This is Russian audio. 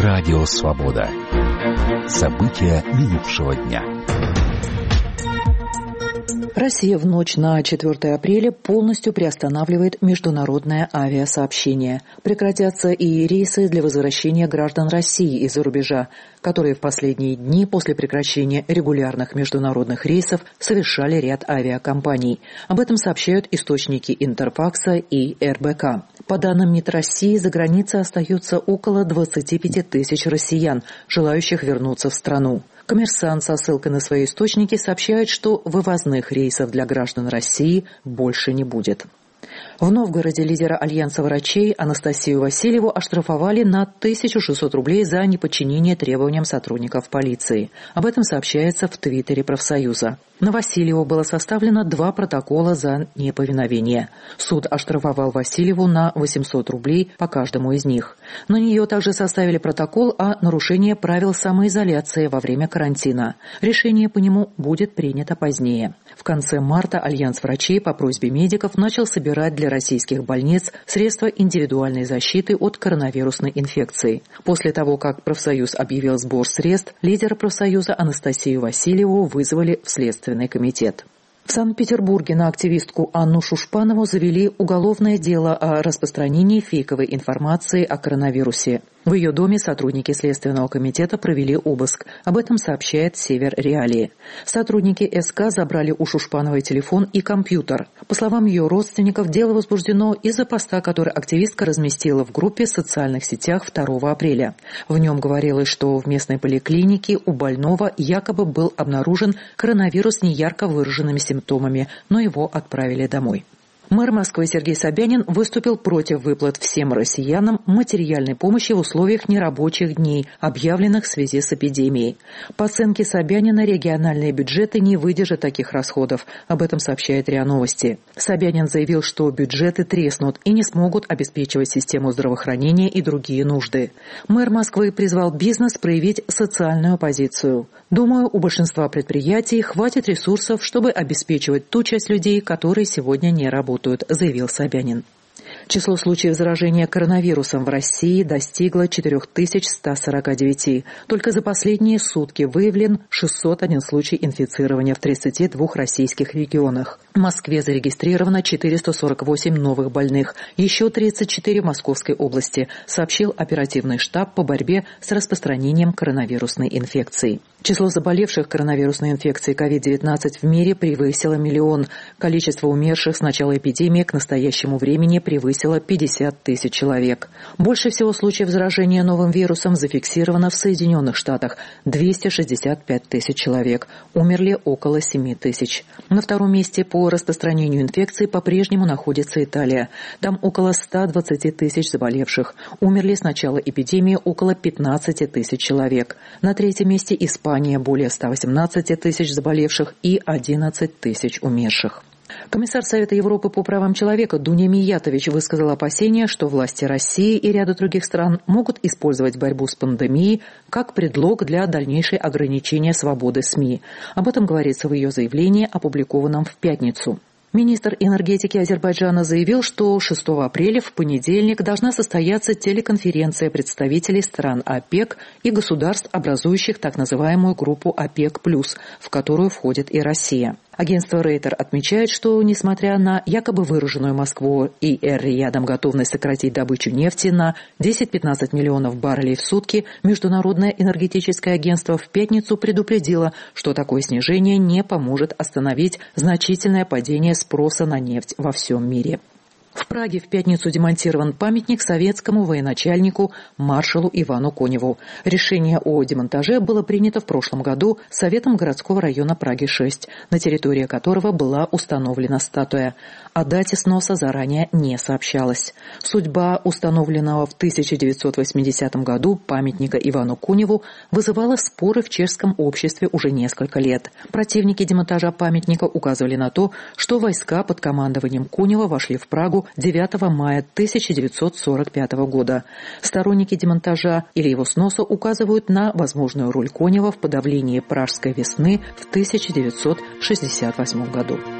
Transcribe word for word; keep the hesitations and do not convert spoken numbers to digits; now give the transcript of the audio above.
Радио Свобода. События минувшего дня. Россия в ночь на четвёртое апреля полностью приостанавливает международное авиасообщение. Прекратятся и рейсы для возвращения граждан России из-за рубежа, которые в последние дни после прекращения регулярных международных рейсов совершали ряд авиакомпаний. Об этом сообщают источники Интерфакса и эр бэ ка. По данным МИД России, за границей остается около двадцати пяти тысяч россиян, желающих вернуться в страну. «Коммерсант» со ссылкой на свои источники сообщает, что вывозных рейсов для граждан России больше не будет. В Новгороде лидера Альянса врачей Анастасию Васильеву оштрафовали на тысячу шестьсот рублей за неподчинение требованиям сотрудников полиции. Об этом сообщается в твиттере профсоюза. На Васильеву было составлено два протокола за неповиновение. Суд оштрафовал Васильеву на восемьсот рублей по каждому из них. На нее также составили протокол о нарушении правил самоизоляции во время карантина. Решение по нему будет принято позднее. В конце марта Альянс врачей по просьбе медиков начал собирать для российских больниц средства индивидуальной защиты от коронавирусной инфекции. После того, как профсоюз объявил сбор средств, лидера профсоюза Анастасию Васильеву вызвали в Следственный комитет. В Санкт-Петербурге на активистку Анну Шушпанову завели уголовное дело о распространении фейковой информации о коронавирусе. В ее доме сотрудники Следственного комитета провели обыск. Об этом сообщает Север Реалии. Сотрудники эс ка забрали у Шушпановой телефон и компьютер. По словам ее родственников, дело возбуждено из-за поста, который активистка разместила в группе в социальных сетях второго апреля. В нем говорилось, что в местной поликлинике у больного якобы был обнаружен коронавирус с неярко выраженными симптомами, но его отправили домой. Мэр Москвы Сергей Собянин выступил против выплат всем россиянам материальной помощи в условиях нерабочих дней, объявленных в связи с эпидемией. По оценке Собянина, региональные бюджеты не выдержат таких расходов. Об этом сообщает РИА Новости. Собянин заявил, что бюджеты треснут и не смогут обеспечивать систему здравоохранения и другие нужды. Мэр Москвы призвал бизнес проявить социальную позицию. «Думаю, у большинства предприятий хватит ресурсов, чтобы обеспечивать ту часть людей, которые сегодня не работают», — заявил Собянин. Число случаев заражения коронавирусом в России достигло четыре тысячи сто сорок девять. Только за последние сутки выявлен шестьсот один случай инфицирования в тридцати двух российских регионах. В Москве зарегистрировано четыреста сорок восемь новых больных, еще тридцать четыре в Московской области, сообщил оперативный штаб по борьбе с распространением коронавирусной инфекции. Число заболевших коронавирусной инфекцией ковид девятнадцать в мире превысило миллион. Количество умерших с начала эпидемии к настоящему времени превысило пятьдесят тысяч человек. Больше всего случаев заражения новым вирусом зафиксировано в Соединенных Штатах – двести шестьдесят пять тысяч человек. Умерли около семи тысяч. На втором месте по распространению инфекции по-прежнему находится Италия. Там около ста двадцати тысяч заболевших. Умерли с начала эпидемии около пятнадцати тысяч человек. На третьем месте Испания. Испания более ста восемнадцати тысяч заболевших и одиннадцати тысяч умерших. Комиссар Совета Европы по правам человека Дуня Миятович высказала опасения, что власти России и ряда других стран могут использовать борьбу с пандемией как предлог для дальнейшей ограничения свободы СМИ. Об этом говорится в ее заявлении, опубликованном в пятницу. Министр энергетики Азербайджана заявил, что шестого апреля в понедельник должна состояться телеконференция представителей стран ОПЕК и государств, образующих так называемую группу ОПЕК+, в которую входит и Россия. Агентство Рейтер отмечает, что, несмотря на якобы выраженную Москву и Эр-Риядом готовность сократить добычу нефти на десять-пятнадцать миллионов баррелей в сутки, Международное энергетическое агентство в пятницу предупредило, что такое снижение не поможет остановить значительное падение спроса на нефть во всем мире. В Праге в пятницу демонтирован памятник советскому военачальнику маршалу Ивану Коневу. Решение о демонтаже было принято в прошлом году Советом городского района Праги-шесть, на территории которого была установлена статуя. О дате сноса заранее не сообщалось. Судьба установленного в тысяча девятьсот восьмидесятом году памятника Ивану Коневу вызывала споры в чешском обществе уже несколько лет. Противники демонтажа памятника указывали на то, что войска под командованием Конева вошли в Прагу девятого мая тысяча девятьсот сорок пятого года. Сторонники демонтажа или его сноса указывают на возможную роль Конева в подавлении Пражской весны в тысяча девятьсот шестьдесят восьмом году.